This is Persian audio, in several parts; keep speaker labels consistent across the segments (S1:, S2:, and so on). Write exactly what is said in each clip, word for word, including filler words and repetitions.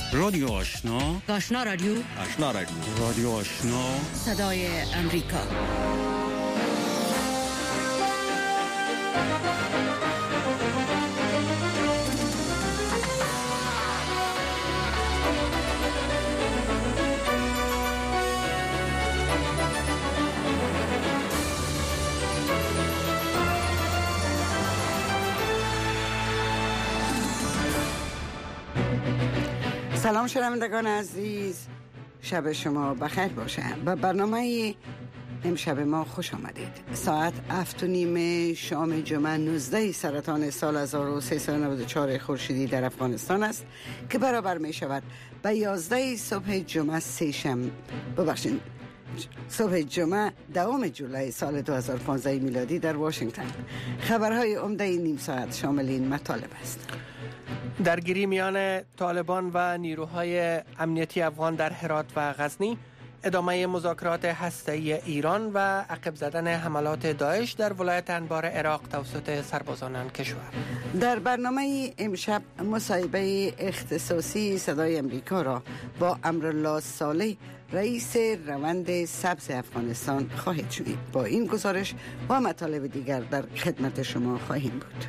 S1: رادیو آشنا،
S2: آشنا رادیو،
S1: آشنا رادیو، رادیو آشنا،
S2: صدای امریکا.
S3: سلام شنوندگان عزیز، شب شما بخیر باشه. به برنامه امشب ما خوش آمدید. ساعت هفت و نیم شام جمعه نوزده سرطان سال هزار و سیصد و نود و چهار خورشیدی در افغانستان است که برابر می شود به یازده صبح جمعه سه شنبه ببخشید صبح جمعه دوم جولای سال دو هزار و پانزده میلادی در واشنگتن. خبرهای عمده نیم ساعت شامل این مطالب است:
S4: درگیری میان طالبان و نیروهای امنیتی افغان در هرات و غزنی، ادامه مذاکرات هسته‌ای ایران و عقب زدن حملات داعش در ولایت انبار عراق توسط سربازان آن کشور.
S3: در برنامه امشب مصاحبه اختصاصی صدای امریکا را با امرالله صالح، رئیس روند سبز افغانستان خواهید شنید. با این گزارش و مطالب دیگر در خدمت شما خواهیم بود.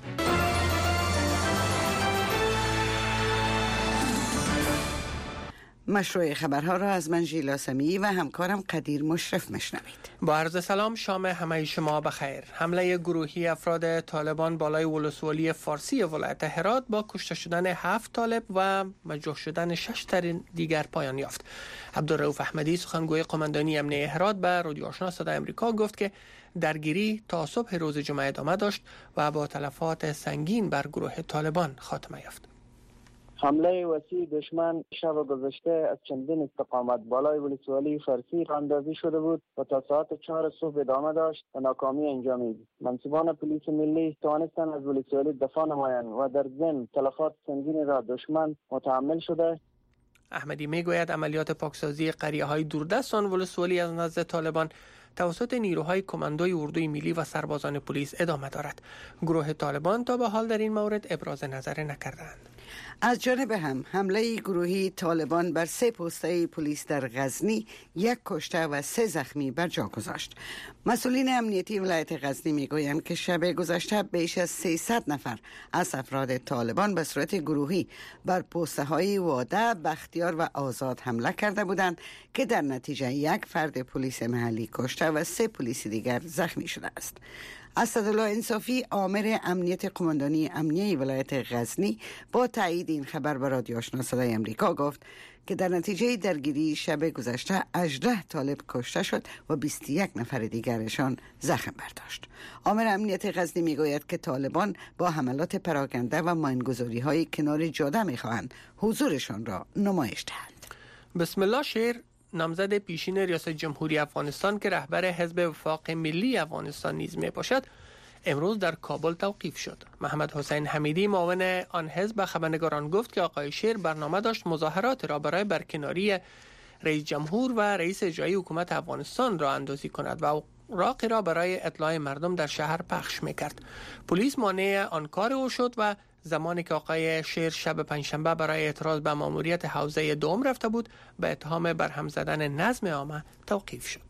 S3: مشروع خبرها را از من ژیلا سمیعی و همکارم قدیر مشرف مشنوید.
S4: با عرض سلام، شام همه شما بخیر. حمله گروهی افراد طالبان بالای ولسوالی فارسی ولایت هرات با کشته شدن هفت طالب و مجروح شدن شش تن دیگر پایان یافت. عبدالرؤوف احمدی، سخنگوی قماندانی امنیه هرات، به رادیو آشنا صدای امریکا گفت که درگیری تا صبح روز جمعه ادامه داشت و با تلفات سنگین بر گروه طالبان خاتمه یافت.
S5: حمله وسیع دشمن شب گذشته از چندین استقامت بالای ولسوالی فارسی راندازی شده بود و تا ساعت چهار صبح ادامه داشت و ناکامی انجامید. منصبان پلیس ملی توانستند از ولسوالی دفاع نمایند و در ضمن تلفات سنگین را دشمن متحمل شده.
S4: احمدی میگوید عملیات پاکسازی قریه‌های دوردست آن ولسوالی از نزد طالبان توسط نیروهای کماندوی اردوی ملی و سربازان پلیس ادامه دارد. گروه طالبان تا به حال در این مورد ابراز نظر نکردند.
S3: از جانب هم حمله گروهی طالبان بر سه پسته پلیس در غزنی یک کشته و سه زخمی بر جا گذاشت. مسئولین امنیتی ولایت غزنی میگویند که شب گذشته بیش از سیصد نفر از افراد طالبان به صورت گروهی بر پسته های واده، بختیار و آزاد حمله کرده بودند که در نتیجه یک فرد پلیس محلی کشته و سه پلیس دیگر زخمی شده است. اسدالله انصافی، آمر امنیت قماندانی امنیه ولایت غزنی، با تایید این خبر به رادیو آشنا صدای امریکا گفت که در نتیجه درگیری شب گذشته هجده طالب کشته شد و بیست و یک نفر دیگرشان زخم برداشت. آمر امنیت غزنی میگوید که طالبان با حملات پراکنده و ماینگذاری های کنار جاده میخواهند حضورشان را نمایش دهند.
S4: بسم الله شیر، نامزد پیشین ریاست جمهوری افغانستان که رهبر حزب وفاق ملی افغانستان نیز می باشد، امروز در کابل توقیف شد. محمد حسین حمیدی، معاون آن حزب، به خبرنگاران گفت که آقای شیر برنامه داشت مظاهرات را برای برکناری رئیس جمهور و رئیس اجرایی حکومت افغانستان را اندازی کند و اوراقی را برای اطلاع مردم در شهر پخش میکرد. پلیس مانع آن کار او شد و زمانی که آقای شیر شب پنجشنبه برای اعتراض به ماموریت حوزه دوم رفته بود، به اتهام برهم زدن نظم عامه توقیف شد.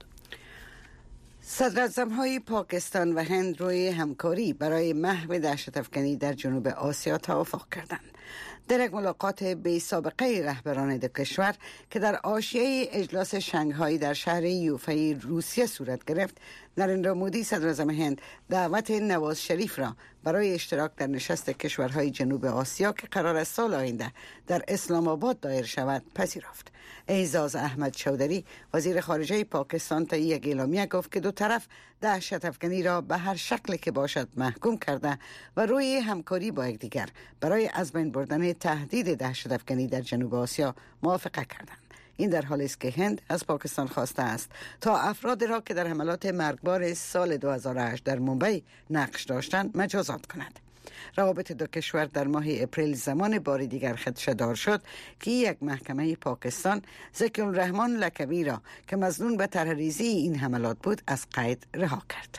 S3: صدراعظم‌های پاکستان و هند روی همکاری برای محو دهشت‌افکنی در جنوب آسیا توافق کردند. در یک ملاقات بی سابقه رهبران دو کشور که در حاشیه اجلاس شانگهای در شهر یوفی روسیه صورت گرفت، نریندرا مودی، صدراعظم هند، دعوت نواز شریف را برای اشتراک در نشست کشورهای جنوب آسیا که قرار است سال آینده در اسلام آباد دایر شود پذیرفت. اعزاز احمد چودری، وزیر خارجه پاکستان، تا یک اعلامیه گفت که دو طرف دهشت افکنی را به هر شکلی که باشد محکوم کرده و روی همکاری با یکدیگر برای از بین بردن تهدید دهشت افکنی در جنوب آسیا موافقه کردند. این در حالی است که هند از پاکستان خواسته است تا افراد را که در حملات مرگبار سال دو هزار و هشت در مومبای نقش داشتند مجازات کند. روابط دو کشور در ماه اپریل زمان بار دیگر خدشه‌دار شد که یک محکمه پاکستان ذکی الرحمن لکبی را که مظنون به طرح‌ریزی این حملات بود از قید رها کرد.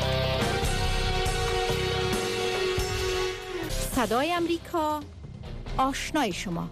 S6: صدای امریکا،
S2: آشنای شما.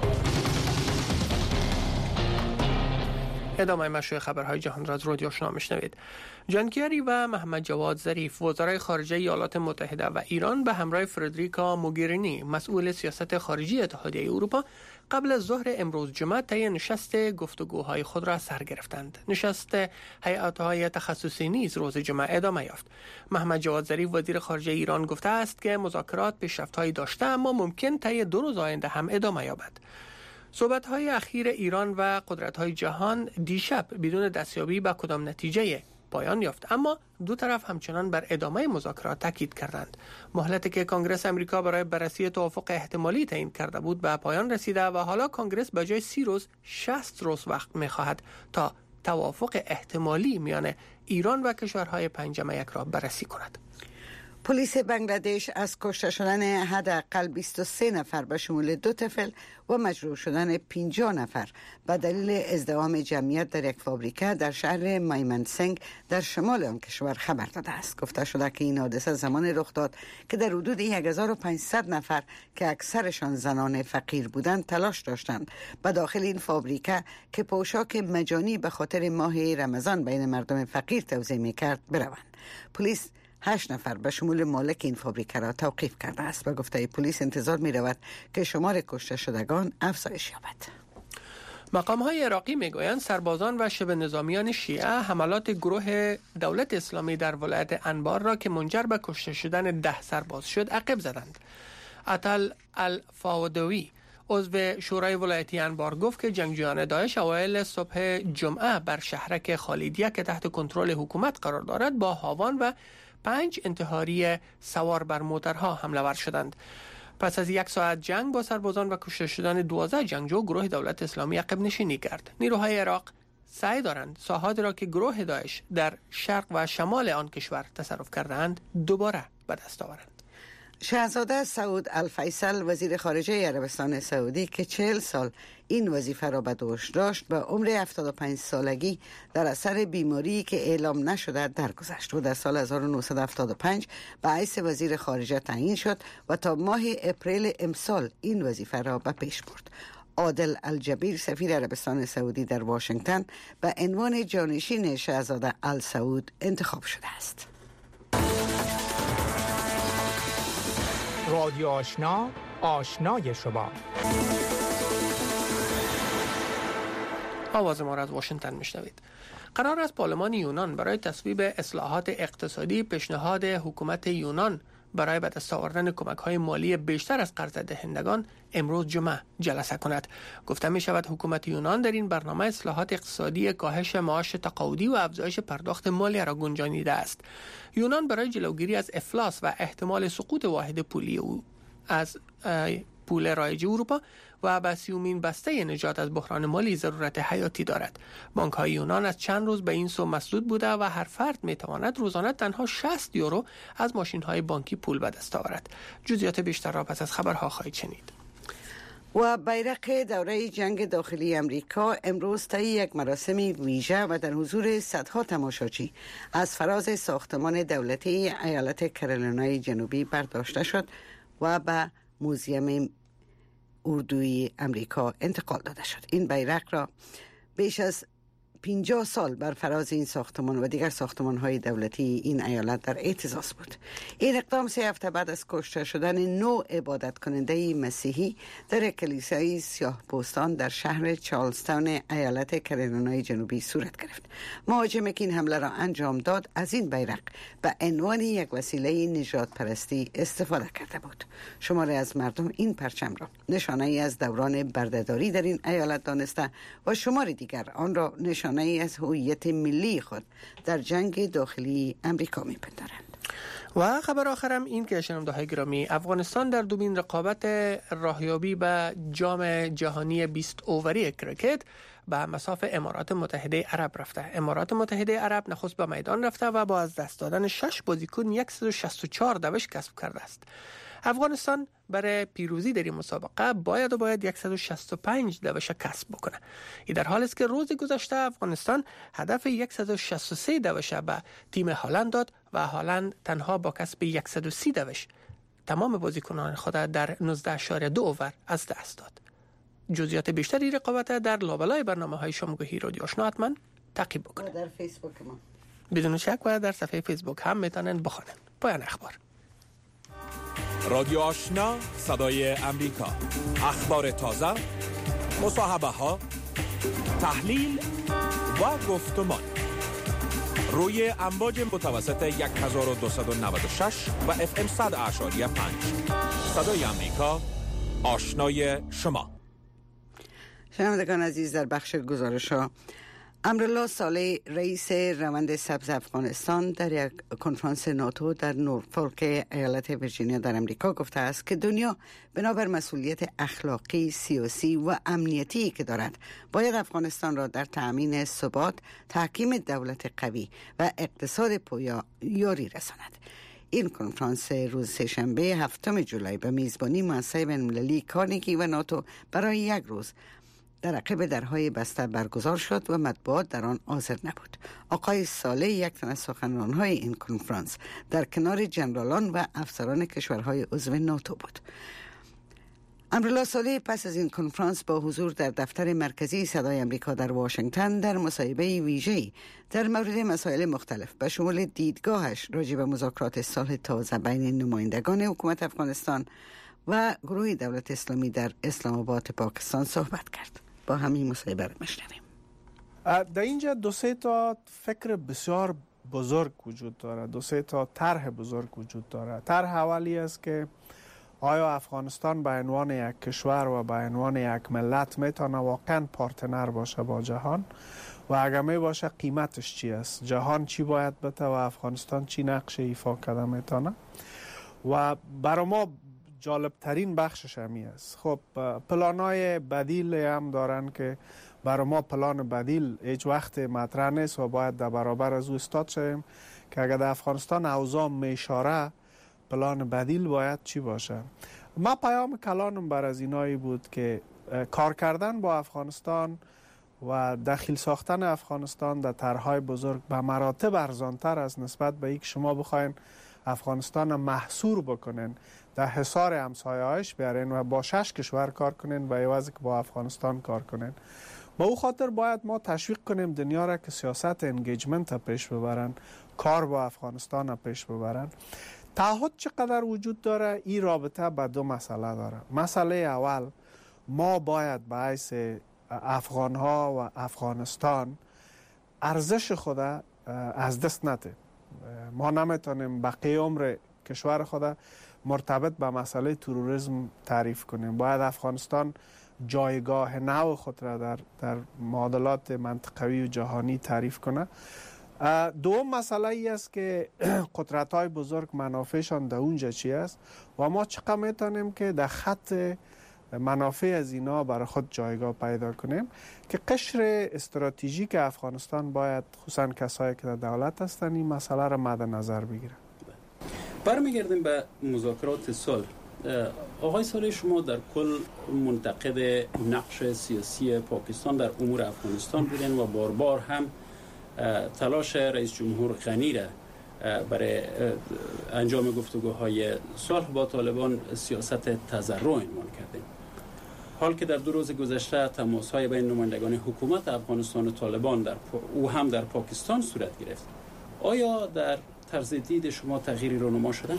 S4: ادامه مشروع خبرهای جهان را از رادیو آشنا میشنوید. جان کری و محمد جواد ظریف وزرای خارجه ایالات متحده و ایران به همراه فردریکا موگرینی مسئول سیاست خارجی اتحادیه اروپا قبل از ظهر امروز جمعه طی نشست گفتگوهای خود را سر گرفتند. نشست هیئت‌های تخصصی نیز روز جمعه ادامه یافت. محمد جواد ظریف وزیر خارجه ایران گفته است که مذاکرات پیشرفت‌هایی داشته اما ممکن طی دو روز آینده هم ادامه یابد. صحبت‌های اخیر ایران و قدرت‌های جهان دیشب بدون دستیابی به کدام نتیجه پایان یافت، اما دو طرف همچنان بر ادامه مذاکرات تاکید کردند. مهلتی که کنگره آمریکا برای بررسی توافق احتمالی تعیین کرده بود به پایان رسیده و حالا کنگره به جای سی روز شصت روز وقت می‌خواهد تا توافق احتمالی میان ایران و کشورهای پنجم یک را بررسی کند.
S3: پلیس بنگلادش از کشته شدن حداقل بیست و سه نفر به شمول دو طفل و مجروح شدن پنجاه نفر به دلیل ازدحام جمعیت در یک فابریکه در شهر مایمنسنگ در شمال آن کشور خبر داده است. گفته شده که این حادثه زمان رخ داد که در حدود هزار و پانصد نفر که اکثرشان زنان فقیر بودند تلاش داشتند به داخل این فابریکه که پوشاک مجانی به خاطر ماه رمضان بین مردم فقیر توزیع می‌کرد بروند. پلیس هشت نفر به شمول مالک این فابریکه را توقیف کرده است و گفته پلیس انتظار می رود که شمار کشته شدگان افزایش یابد.
S4: مقام های عراقی می گویند سربازان و شبه نظامیان شیعه حملات گروه دولت اسلامی در ولایت انبار را که منجر به کشته شدن ده سرباز شد عقب زدند. عطل الفاودوی عضو شورای ولایتی انبار گفت که جنگجویان داعش اوایل صبح جمعه بر شهرک خالیدیه که تحت کنترل حکومت قرار دارد با هاوان و پنج انتحاری سوار بر موترها حمله ور شدند. پس از یک ساعت جنگ با سربازان و کشته شدن دوازده جنگجو گروه دولت اسلامی عقب نشینی کرد. نیروهای عراق سعی دارند ساحاتی را که گروه داعش در شرق و شمال آن کشور تصرف کردند دوباره به دست آورند.
S3: شاهزاده سعود الفیصل وزیر خارجه عربستان سعودی که چهل سال این وظیفه را به دوش داشت به عمر هفتاد و پنج سالگی در اثر بیماری که اعلام نشده درگذشت و در سال هزار و نهصد و هفتاد و پنج به حیث وزیر خارجه تعیین شد و تا ماه اپریل امسال این وظیفه را به پیش برد. عادل الجبیر سفیر عربستان سعودی در واشنگتن به عنوان جانشین شاهزاده ال سعود انتخاب شده است.
S6: رادیو آشنا، آشنای شما.
S4: آواز ما را از واشنگتن میشنوید. قرار است پارلمان یونان برای تصویب اصلاحات اقتصادی پیشنهاد حکومت یونان برای به دست آوردن کمک‌های مالی بیشتر از قرض دهندگان امروز جمعه جلسه کند. گفته می شود حکومت یونان در این برنامه اصلاحات اقتصادی کاهش معاش تقاعدی و افزایش پرداخت مالی را گنجانیده است. یونان برای جلوگیری از افلاس و احتمال سقوط واحد پولی او از پول رایج اروپا و به سیومین بسته نجات از بحران مالی ضرورت حیاتی دارد. بانک‌های یونان از چند روز به این سو مسدود بوده و هر فرد می‌تواند روزانه تنها شصت یورو از ماشین‌های بانکی پول به دست آورد. جزئیات بیشتر را پس از خبرها خواهید شنید.
S3: و بیرق دوره جنگ داخلی امریکا امروز طی یک مراسم ویژه و در حضور صدها تماشاچی از فراز ساختمان دولتی ایالت کارولینای جنوبی برداشته شد و به موزیم اردوی امریکا انتقال داده شد. این بیرق را بیش از پنجاه سال بر فراز این ساختمان و دیگر ساختمان‌های دولتی این ایالت در اعتزاز بود. این اقدام سه هفته بعد از کشته شدن نو عبادت کننده مسیحی در کلیسای سیاه پوستان در شهر چارلستون ایالت کارولینای جنوبی صورت گرفت. مهاجمی که این حمله را انجام داد از این بیرق به عنوان یک وسیله نجات پرستی استفاده کرده بود. شماری از مردم این پرچم را نشانه ای از دوران بردهداری در این ایالت دانسته و شماری دیگر آن را نشانه ای از هویت ملی خود در جنگ داخلی امریکا می‌پندارند.
S4: و خبر آخرم این که شنونده‌های گرامی، افغانستان در دومین رقابت راهیابی به جام جهانی بیست اووری کرکت به مصاف امارات متحده عرب رفته. امارات متحده عرب نخست به میدان رفته و با از دست دادن شش بازیکن صد و شصت و چهار دوش کسب کرده است. افغانستان برای پیروزی در این مسابقه باید و باید صد و شصت و پنج دوش کسب بکنه. این در حالی است که روز گذشته افغانستان هدف صد و شصت و سه دوش به تیم هلند داد و هلند تنها با کسب صد و سی دوش تمام بازیکنان خود در نوزده اشاریه دو اوور از دست داد. جزئیات بیشتری رقابت در لابلای برنامه‌های شامگاهی رادیو آشنا حتما تعقیب بکنید.
S3: در فیسبوک ما
S4: بدون شک و در صفحه فیسبوک هم میتونن بخونن. پایان اخبار.
S7: رادیو آشنا، صدای امریکا. اخبار تازه، مصاحبه ها، تحلیل و گفتمان روی امواج متوسط هزار و دویست و نود و شش و اف ام صد اشاری پنج. صدای امریکا، آشنای شما.
S3: شنوندگان عزیز، در بخش گزارش ها، امرالله صالح رئیس روند سبز افغانستان در یک کنفرانس ناتو در نورفولک ایالت ویرجینیا در امریکا گفته است که دنیا بنابر مسئولیت اخلاقی، سیاسی و امنیتی که دارد باید افغانستان را در تأمین ثبات، تحکیم دولت قوی و اقتصاد پویا یاری رساند. این کنفرانس روز سه‌شنبه هفتم جولای به میزبانی مؤسسه بین‌المللی کارنگی و ناتو برای یک روز در عقب درهای بسته برگزار شد و مطبوعات در آن حاضر نبود. آقای صالح یک تن از سخنران‌های این کنفرانس در کنار جنرالان و افسران کشورهای عضو ناتو بود. امرالله صالح پس از این کنفرانس با حضور در دفتر مرکزی صدای امریکا در واشنگتن در مصاحبه ویژه‌ای در مورد مسائل مختلف به شمول دیدگاهش راجع به مذاکرات صلح تازه بین نمایندگان حکومت افغانستان و گروه دولت اسلامی در اسلام آباد پاکستان صحبت کرد. با همین مصاحبه را میشنویم.
S8: در اینجا دو سه تا فکر بسیار بزرگ وجود داره، دو سه تا طرح بزرگ وجود داره. طرح اولی است که آیا افغانستان به عنوان یک کشور و به عنوان یک ملت میتونه واقعا پارتنر باشه با جهان و اگر می باشه قیمتش چی است؟ جهان چی باید بده و افغانستان چی نقش ایفا کرده میتونه؟ و برای ما جالب ترین بخشش همی است. خب پلانای بدیل هم دارن که برای ما پلان بدیل هیچ وقت مطرح نیست و باید در برابر از او استاد شویم که اگر در افغانستان اوضاع میشاره پلان بدیل باید چی باشه. ما پیام کلانم بر از اینایی بود که کار کردن با افغانستان و داخل ساختن افغانستان در طرح‌های بزرگ به مراتب ارزانتر از نسبت به اینکه شما بخواین افغانستان محصور بکنین در حصار همسایه‌اش بیارین و با شش کشور کار کنین و عوض که با افغانستان کار کنین. با او خاطر باید ما تشویق کنیم دنیا را که سیاست انگیجمنت پیش ببرن، کار با افغانستان پیش ببرن. تعهد چقدر وجود داره؟ این رابطه به دو مسئله داره. مسئله اول، ما باید به حیث افغان ها و افغانستان ارزش خود از دست نده. ما نمیتونیم بقیه عمر کشور خود مرتبط به مسئله تروریسم تعریف کنیم. باید افغانستان جایگاه نو خود را در در معادلات منطقوی و جهانی تعریف کنه. دوم مسئله ای است که قدرت های بزرگ منافعشان در اونجا چی است و ما چقدر میتونیم که در خط منافع از اینا برای خود جایگاه پیدا کنیم که قشر استراتژیک افغانستان باید خصوصا کسایی که در دولت هستن این مسئله را مد نظر بگیرن.
S1: برمیگردیم به مذاکرات صلح. آقای صالح، شما در کل منتقد نقش سیاسی پاکستان در امور افغانستان بودین و بار بار هم تلاش رئیس جمهور غنی را برای انجام گفتگوهای صلح با طالبان سیاست تضرع عنوان کردیم. حال که در دو روز گذشته تماس‌های بین نمایندگان حکومت افغانستان و طالبان در او هم در پاکستان صورت گرفت، آیا در طرز دید شما تغییری رونما شده؟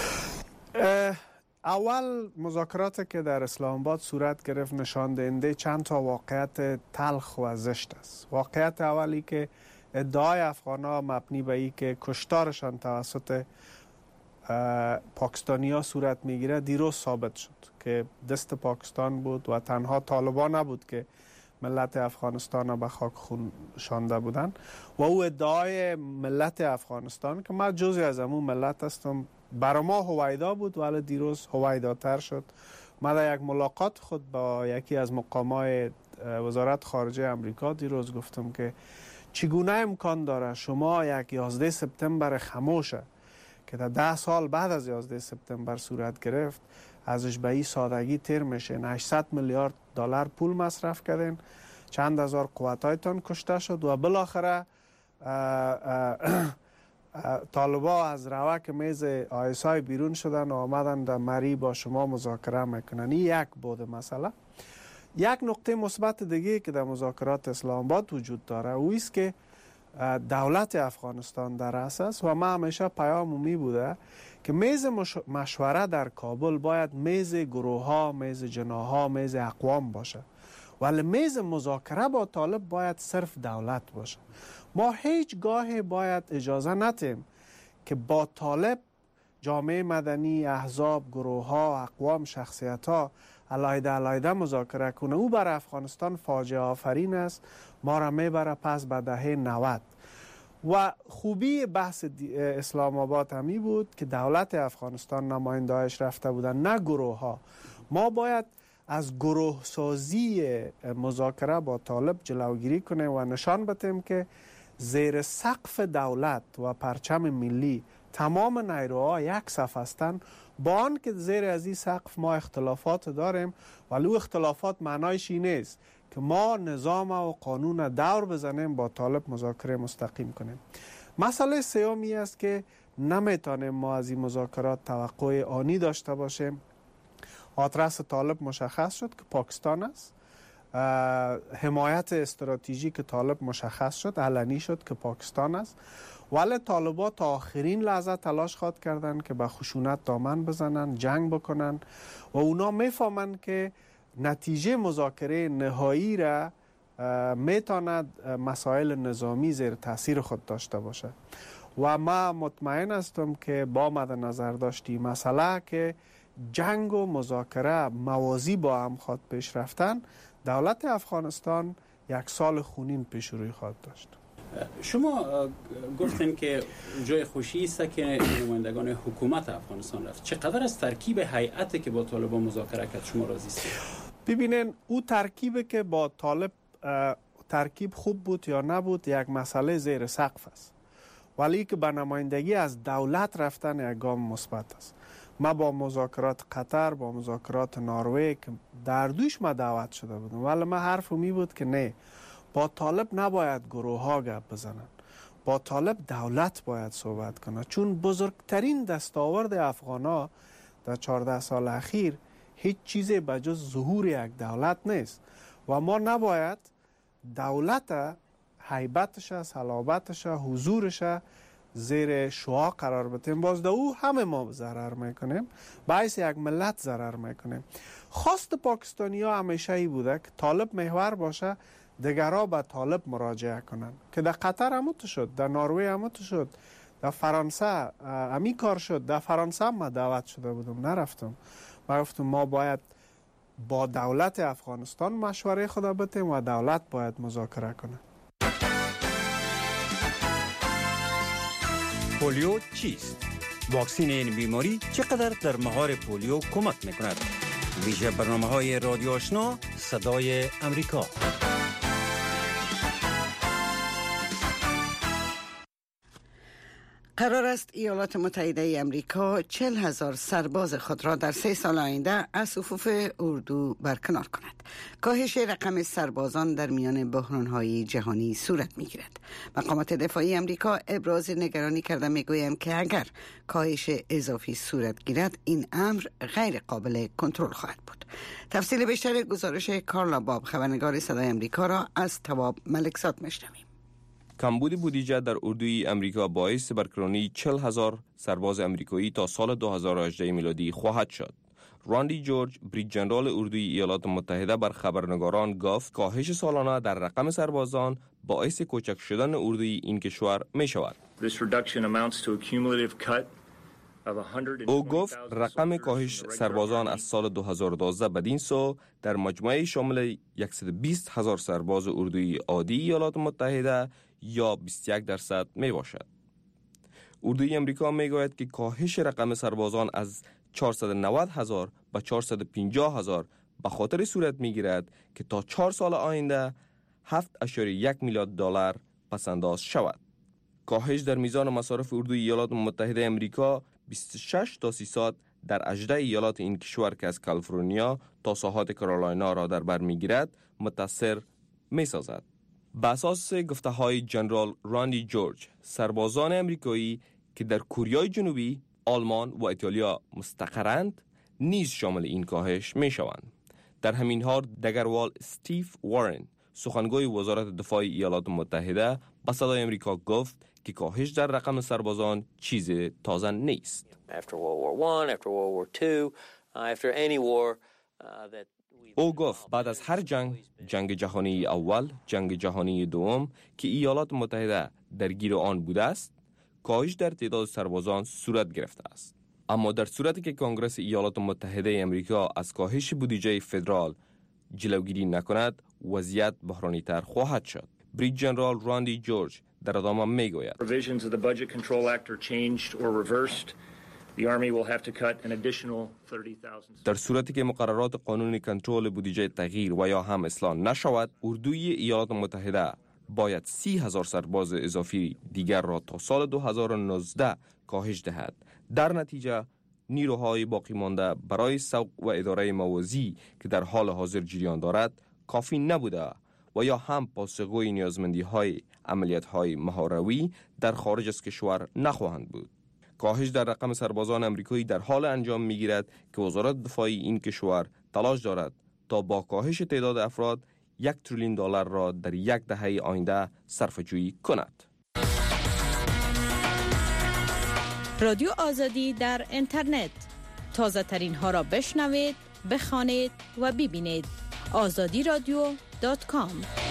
S8: اول مذاکراتی که در اسلام آباد صورت گرفت نشان دهنده چند تا واقعیت تلخ و زشت است. واقعیت اولی که ادعای افغان‌ها مبنی به این که کشتارشان توسط پاکستانی‌ها صورت میگیره دیروز ثابت شد که دست پاکستان بود و تنها طالبان نبود که ملت افغانستان را به خاک خون شانده بودن و او ادعای ملت افغانستان که من جزئی از همون ملت هستم برای ما هویدا بود ولی دیروز هویداتر شد. من در یک ملاقات خود با یکی از مقامای وزارت خارجه امریکا دیروز گفتم که چگونه امکان داره شما یک یازده سپتامبر خاموشه که در ده سال بعد از یازده سپتامبر صورت گرفت ازش به این سادگی تیر میشه، هشتصد میلیارد دلار پول مصرف کردین، چند هزار قوتایتان کشته شد و بالاخره طالبا از روک میز آیسای بیرون شدن و آمدن در مری با شما مذاکره میکنن. این یک بود مسئله. یک نقطه مثبت دیگه که در مذاکرات اسلام آباد وجود داره او است که دولت افغانستان در رأس است و ما همیشه پیام می بوده که میز مشوره در کابل باید میز گروه ها، میز جناح ها، میز اقوام باشه، ولی میز مذاکره با طالب باید صرف دولت باشه. ما هیچ گاهی باید اجازه ندیم که با طالب جامعه مدنی، احزاب، گروه ها، اقوام، شخصیت ها علیحده علیحده مذاکره کنه. او بر افغانستان فاجعه آفرین است، ما را میبره پس به دهه نود. و خوبی بحث اسلام آباد همی بود که دولت افغانستان نماینده‌اش رفته بودن، نه گروه ها. ما باید از گروه سازی مذاکره با طالب جلوگیری کنیم و نشان بدیم که زیر سقف دولت و پرچم ملی تمام نیروها یک صف هستند، با آن که زیر از این سقف ما اختلافات داریم، ولی او اختلافات معنایش این نیست که ما نظام و قانون دور بزنیم با طالب مذاکره مستقیم کنیم. مسئله سومی است که نمیتونیم ما از این مذاکرات توقع آنی داشته باشیم. آدرس طالب مشخص شد که پاکستان است، حمایت استراتژیک طالب مشخص شد، علنی شد که پاکستان است، ولی طالبا تا آخرین لحظه تلاش خواد کردن که به خشونت دامن بزنن، جنگ بکنن و اونا میفهمن که نتیجه مذاکره نهایی را میتواند مسائل نظامی زیر تاثیر خود داشته باشه. و ما مطمئن هستم که با مد نظر داشتی مسئله که جنگ و مذاکره موازی با هم خواد پیش رفتن، دولت افغانستان یک سال خونین پیش روی خواهد داشت.
S1: شما گفتین که جای خوشی است که نمایندگان حکومت افغانستان رفت. چقدر از ترکیب هیئتی که با طالبان مذاکره کرد شما راضی هستید؟
S8: ببینین او ترکیبی که با طالب ترکیب خوب بود یا نبود یک مسئله زیر سقف است، ولی که به نمایندگی از دولت رفتن یک گام مثبت است. ما با مذاکرات قطر، با مذاکرات نروژ که در دوش ما دعوت شده بودم، ولی ما حرف می بود که نه، با طالب نباید گروه ها گپ بزنن، با طالب دولت باید صحبت کنه، چون بزرگترین دستاورد افغان ها در چهارده سال اخیر هیچ چیزی به جز ظهور یک دولت نیست و ما نباید دولت هیبتش، صلابتش، حضورش زیر شعاع قرار بدیم. باز در او همه ما ضرر میکنیم، باعث یک ملت ضرر میکنیم. خواست پاکستانی ها همیشه ای بوده که طالب محور باشه، دیگرها به طالب مراجعه کنن، که در قطر همون شد، در نروژ همون شد، در فرانسه همی کار شد. در فرانسه ما دعوت شده بودم، نرفتم. ما گفتم ما باید با دولت افغانستان مشوره خدا بدیم و دولت باید مذاکره کنه.
S9: پولیو چیست؟ واکسین این بیماری چقدر در مهار پولیو کمک میکند؟ ویژه برنامه های رادیو آشنا صدای امریکا.
S3: قرار است ایالات متحده ای امریکا چهل هزار سرباز خود را در سه سال آینده از صفوف اردو برکنار کند. کاهش رقم سربازان در میان بحران‌های جهانی صورت می‌گیرد. مقامات دفاعی امریکا ابراز نگرانی کرده می‌گویند که اگر کاهش اضافی صورت گیرد این امر غیر قابل کنترل خواهد بود. تفصیل بیشتر گزارش کارلا باب خبرنگار صدای امریکا را از تواب ملکزاد می‌شنویم.
S10: کمبود بودجه در اردوی امریکا باعث برکناری چهل هزار سرباز امریکایی تا سال دو هزار و هجده میلادی خواهد شد. راندی جورج، بریگادیر ژنرال اردوی ایالات متحده، بر خبرنگاران گفت کاهش سالانه در رقم سربازان باعث کوچک شدن اردوی این کشور می شود. او گفت رقم کاهش سربازان از سال دو هزار و دوازده بدین سو در مجموعه شامل صد و بیست هزار سرباز اردوی عادی ایالات متحده یا بیست و یک درصد می باشد. اردوی امریکا می گوید که کاهش رقم سربازان از چهارصد و نود هزار به چهارصد و پنجاه هزار به خاطر صورت می گیرد که تا چهار سال آینده هفت اشاری یک میلیارد دلار پسنداز شود. کاهش در میزان مصارف اردوی ایالات متحده امریکا بیست و شش تا سی در هجده ایالات این کشور که از کالیفرنیا تا ساحات کارولاینا را در بر میگیرد متاثر می سازد. به اساس گفته های جنرال راندی جورج، سربازان امریکایی که در کوریای جنوبی، آلمان و ایتالیا مستقرند نیز شامل این کاهش می شوند. در همین حال دگروال استیو وارن، سخنگوی وزارت دفاع ایالات متحده، به صدای امریکا گفت که کاهش در رقم سربازان چیز تازه نیست. او گفت بعد از هر جنگ، جنگ جهانی اول، جنگ جهانی دوم که ایالات متحده درگیر آن بوده است، کاهش در تعداد سربازان صورت گرفته است. اما در صورتی که کنگره ایالات متحده امریکا از کاهش بودجه فدرال جلوگیری نکند، وضعیت بحرانی تر خواهد شد. بریگادیر جنرال راندی جورج در ادامه میگوید در صورتی که مقررات قانون کنترل بودجه تغییر و یا هم اصلاح نشود، اردوی ایالات متحده باید سی هزار سرباز اضافی دیگر را تا سال دو هزار و نوزده کاهش دهد. در نتیجه نیروهای باقی مانده برای سوق و اداره موازی که در حال حاضر جریان دارد کافی نبوده و یا هم پاسخگوی نیازمندی های عملیات های مهاروی در خارج از کشور نخواهند بود. کاهش در رقم سربازان امریکایی در حال انجام میگیرد که وزارت دفاع این کشور تلاش دارد تا با کاهش تعداد افراد یک تریلیون دلار را در یک دهه آینده صرفه‌جویی کند.
S2: رادیو آزادی در اینترنت، تازه ترین ها را بشنوید، بخوانید و ببینید. آزادی رادیو دات کام.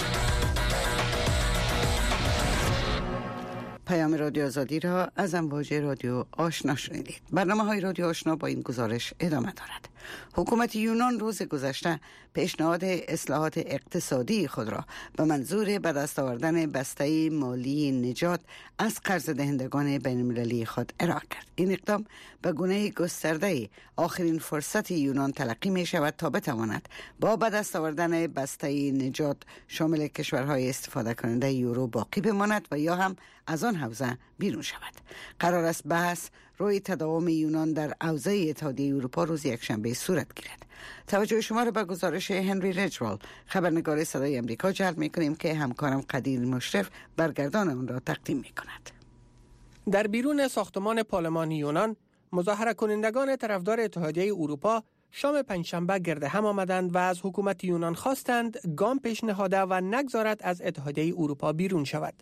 S3: پیام رادیو آزادی را از امواج رادیو آشنا شنیدید. برنامه های رادیو آشنا با این گزارش ادامه دارد. حکومت یونان روز گذشته پیشنهاد اصلاحات اقتصادی خود را به منظور به دست آوردن بسته مالی نجات از قرض دهندگان بین المللی خود ارائه کرد. این اقدام به گونه گسترده آخرین فرصت یونان تلقی می شود تا بتواند با به دست آوردن بسته نجات شامل کشورهای استفاده کننده یورو باقی بماند و یا هم از آن حوزه بیرون شود. قرار است بحث روی تداوم یونان در حوزه اتحادیه اروپا روز یکشنبه صورت گیرد. توجه شما را به گزارش هنری رجوال، خبرنگار صدای امریکا جلب می‌کنیم که همکارم قدیر مشرف برگردان آن را تقدیم می‌کند.
S4: در بیرون ساختمان پارلمان یونان، مظاهره کنندگان طرفدار اتحادیه اروپا شام پنجشنبه گرد هم آمدند و از حکومت یونان خواستند گام پیش نهاده و نگذارد از اتحادیه اروپا بیرون شود.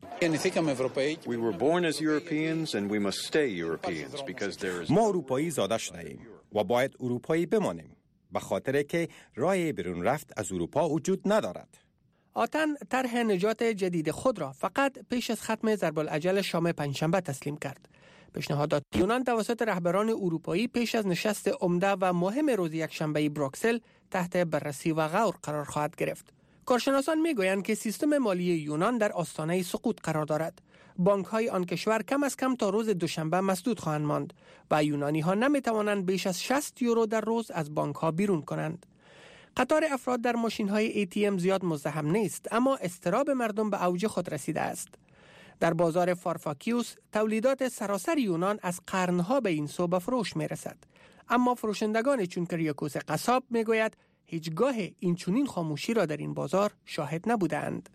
S11: ما اروپایی زاده شده ایم و باید اروپایی بمانیم، به خاطر که راه بیرون رفت از اروپا وجود ندارد.
S4: آتن طرح نجات جدید خود را فقط پیش از ختم ضرب العجل شام پنجشنبه تسلیم کرد. پیشنهادات یونان توسط رهبران اروپایی پیش از نشست عمده و مهم روز یکشنبه بروکسل تحت بررسی و غور قرار خواهد گرفت. کارشناسان میگویند که سیستم مالی یونان در آستانه سقوط قرار دارد. بانک‌های آن کشور کم از کم تا روز دوشنبه مسدود خواهند ماند و یونانی‌ها نمی‌توانند بیش از شصت یورو در روز از بانک‌ها بیرون کنند. قطار افراد در ماشین‌های ای تی ام زیاد مزدحم نیست، اما اضطراب مردم به اوج خود رسیده است. در بازار فارفاکیوس تولیدات سراسر یونان از قرنها به این سو به فروش می‌رسد، اما فروشندگان چون کریاکوس قصاب می‌گوید هیچگاه این چنین خاموشی را در این بازار شاهد نبودند.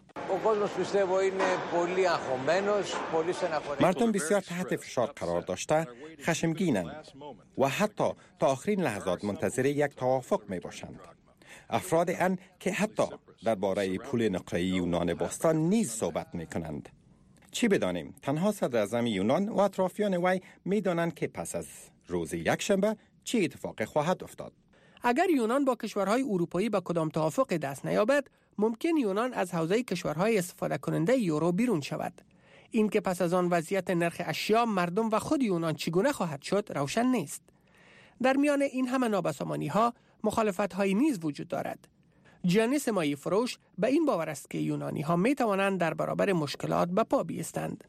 S11: مردم بسیار تحت فشار قرار داشته خشمگینند و حتی تا آخرین لحظات منتظر یک توافق می باشند. افراد ان که حتی درباره پول نقره‌ای یونان باستان نیز صحبت می کنند. چی بدانیم؟ تنها صدر اعظم یونان و اطرافیان وی می دانند که پس از روز یکشنبه چی اتفاق خواهد افتاد.
S4: اگر یونان با کشورهای اروپایی به کدام توافق دست نیابد، ممکن یونان از حوزه کشورهای استفاده کننده یورو بیرون شود. این که پس از آن وضعیت نرخ اشیا، مردم و خود یونان چگونه خواهد شد روشن نیست. در میان این همه نابسامانی‌ها مخالفت‌هایی نیز وجود دارد. جیانی سمایی فروش به این باور است که یونانی‌ها می توانند در برابر مشکلات به پا بیستند.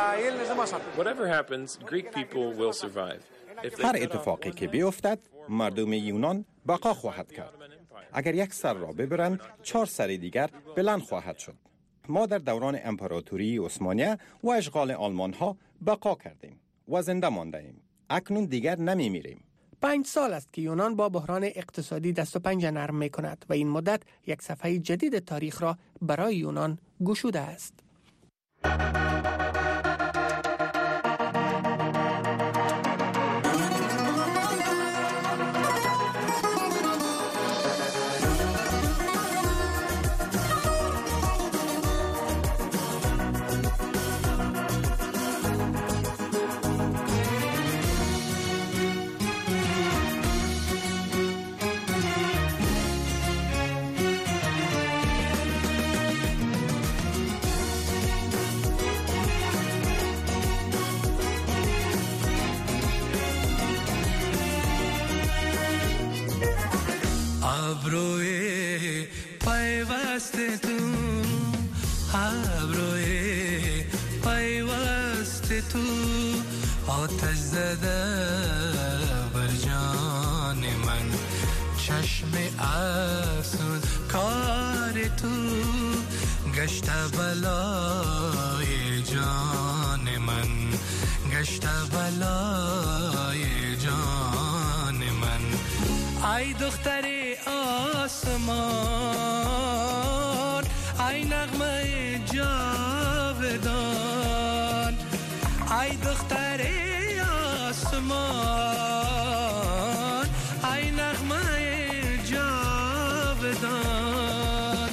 S11: هر اتفاقی که بیفتد مردم یونان بقا خواهد کرد. اگر یک سر را ببرند چهار سر دیگر بلند خواهد شد. ما در دوران امپراتوری عثمانی و اشغال آلمان ها بقا کردیم و زنده مانده ایم. اکنون دیگر نمی میریم.
S4: پنج سال است که یونان با بحران اقتصادی دست و پنجه نرم می کند و این مدت یک صفحه جدید تاریخ را برای یونان گشوده است.
S12: ابروی پیوست تو ابروی پیوست تو آتش زده بر جان من چشم افسون کار تو گشت بلای جان من گشت بلای جان من ای دختر آسمان ای نغمه جاودان ای دختر آسمان ای نغمه جاودان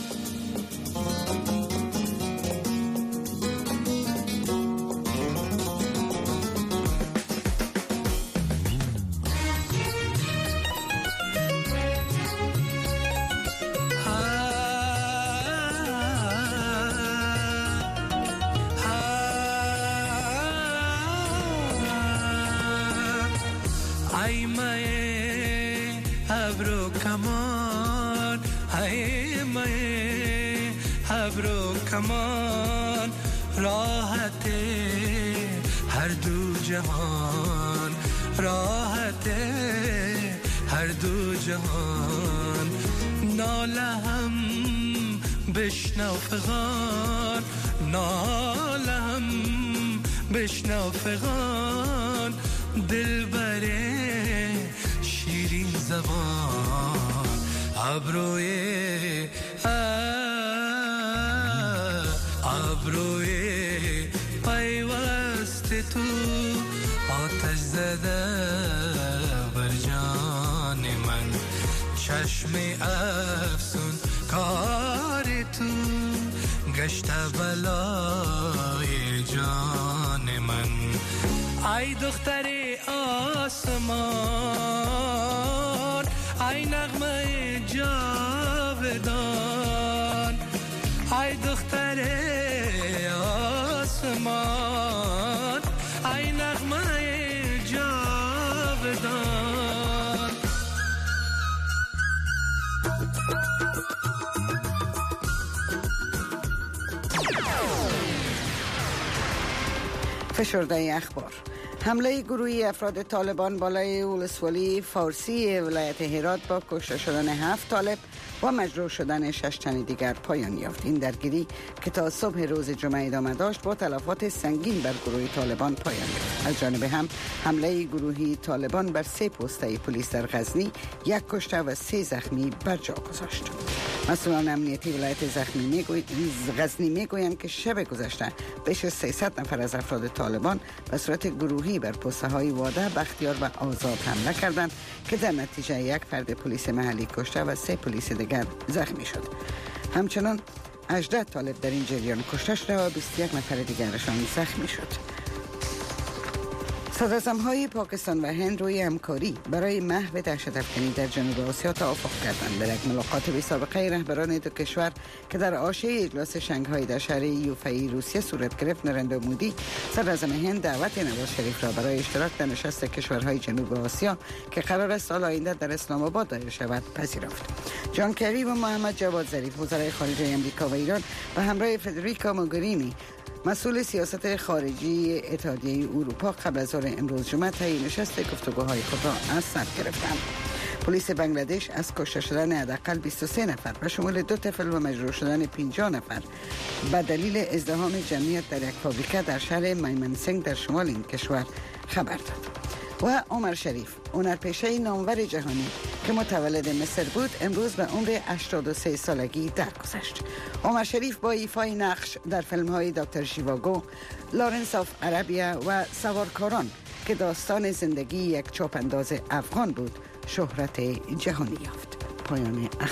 S12: ای مای ابرو کمان ای مای ابرو کمان راحت هر دو جهان راحت هر دو جهان ناله هم بشنو فغان ناله هم بشنو فغان دل بره شیرین زبان ابروی ابروی پیوست تو آتش زده بر جان من چشم افسون کار تو گشت بلای جان من ای دختر آسمان ای نغمه جاودان ای دختر آسمان ای نغمه جاودان
S3: فشرده اخبار. حمله گروهی افراد طالبان بالای ولسوالی فارسی ولایت هرات با کشته شدن هفت طالب و مجروح شدن شش تن دیگر پایان یافت. این درگیری که تا صبح روز جمعه ادامه داشت با تلفات سنگین بر گروه طالبان پایان یافت. از جانب هم حمله گروهی طالبان بر سه پسته پلیس در غزنی یک کشته و سه زخمی بر جا گذاشت. مسئولان امنیتی ولایت زخمی میگوید غزنی میگویند که شب گذشته بیش از سیصد نفر از افراد طالبان به صورت گروهی بر پسته های واده، بختیار و آزاد حمله کردند که در نتیجه یک فرد پلیس محلی کشته و سه پلیس دیگر زخمی شد. همچنان هجده طالب در این جریان کشته شده و بیست و یک نفر دیگرشان زخمی شد. صدراعظم‌های پاکستان و هند روی همکاری برای محو دهشت‌افکنی در جنوب آسیا توافق کردند. در یک ملاقات بی سابقه رهبران دو کشور که در حاشیه اجلاس شنگهای در شهر یوفئی روسیه صورت گرفت، نریندرا مودی صدراعظم هند دعوت نواز شریف را برای اشتراک در نشست کشورهای جنوب آسیا که قرار است سال آینده در اسلام آباد دایر شود پذیرفت. جان کری و محمد جواد ظریف وزرای خارجه آمریکا و ایران به همراه فدریکا موگرینی مسئول سیاست خارجی اتحادیه اروپا قبل از ظهر امروز جمعه طی نشست گفتگوهای خود را از سر گرفتند. پلیس بنگلادش از کشته شدن حداقل بیست و سه نفر به شمول دو طفل و مجروح شدن پنجاه نفر به دلیل ازدحام جمعیت در یک فابریکه در شهر میمنسینگ در شمال این کشور خبر داد. و عمر شریف، هنرپیشه نامور جهانی که متولد مصر بود، امروز به عمر هشتاد و سه سالگی درگذشت. عمر شریف با ایفای نقش در فیلم‌های دکتر ژیواگو، لارنس آف عربیا و سوارکاران که داستان زندگی یک چاپانداز افغان بود، شهرت جهانی یافت. پایان